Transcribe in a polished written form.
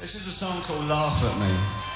This is a song called Laugh at Me.